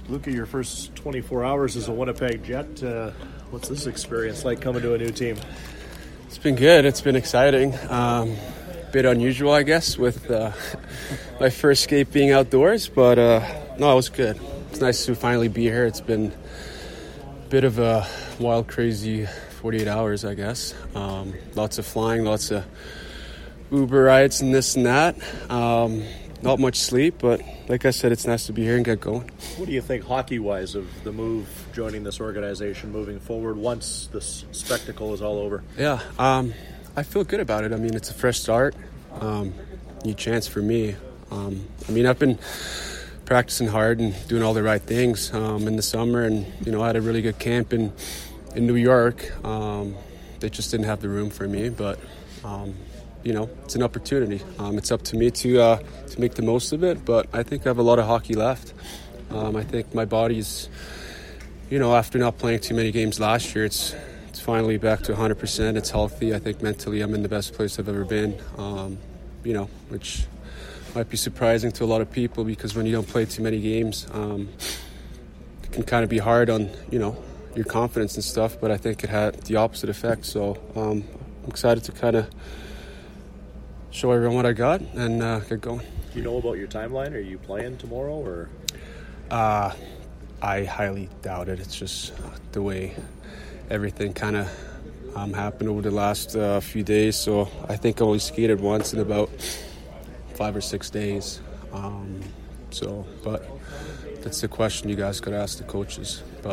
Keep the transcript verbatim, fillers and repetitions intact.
Look at your first twenty-four hours as a Winnipeg Jet. Uh, what's this experience like coming to a new team? It's been good. It's been exciting. Um, bit unusual, I guess, with uh, my first skate being outdoors. But uh, no, it was good. It's nice to finally be here. It's been a bit of a wild, crazy forty-eight hours, I guess. Um, lots of flying, lots of Uber rides and this and that. Um, not much sleep, but like I said, it's nice to be here and get going. What do you think hockey-wise of the move, joining this organization, moving forward once this spectacle is all over? Yeah, um, I feel good about it. I mean, it's a fresh start, um, new chance for me. Um, I mean, I've been practicing hard and doing all the right things um, in the summer, and you know, I had a really good camp in in New York. Um, they just didn't have the room for me, but um, you know, it's an opportunity. Um, it's up to me to uh, to make the most of it, but I think I have a lot of hockey left. Um, I think my body's, you know, after not playing too many games last year, it's it's finally back to one hundred percent. It's healthy. I think mentally I'm in the best place I've ever been, um, you know, which might be surprising to a lot of people because when you don't play too many games, um, it can kind of be hard on, you know, your confidence and stuff, but I think it had the opposite effect. So um, I'm excited to kind of show everyone what I got and uh, get going. Do you know about your timeline? Are you playing tomorrow or? Uh, I highly doubt it. It's just the way everything kind of um, happened over the last uh, few days. So I think I only skated once in about five or six days. Um, so, but that's the question you guys got to ask the coaches.